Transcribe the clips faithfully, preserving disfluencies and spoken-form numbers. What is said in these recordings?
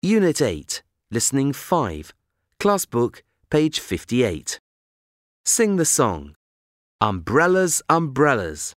Unit eight, Listening five, Class Book, page fifty-eight. Sing the song. Umbrellas, umbrellas.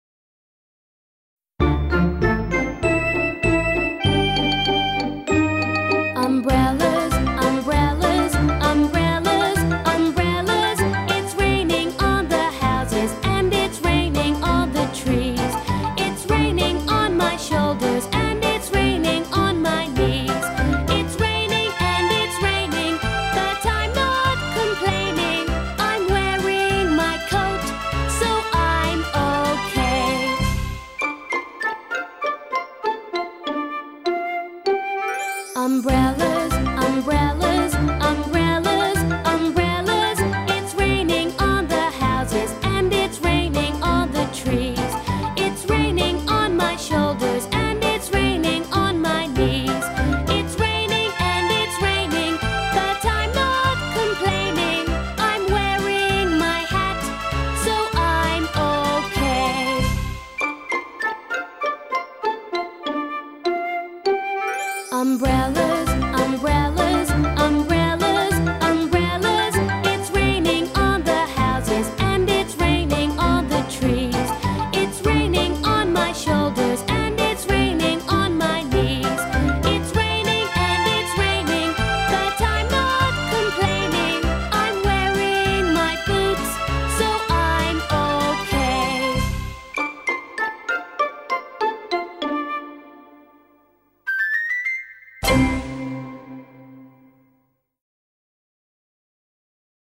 Umbrellas, umbrellas, umbrellas, umbrellas. It's raining on the houses and it's raining on the trees. It's raining on my shoulders and it's raining on my knees. It's raining and it's raining, but I'm not complaining. I'm wearing my coat, so I'm okay. Umbrellas, umbrellas,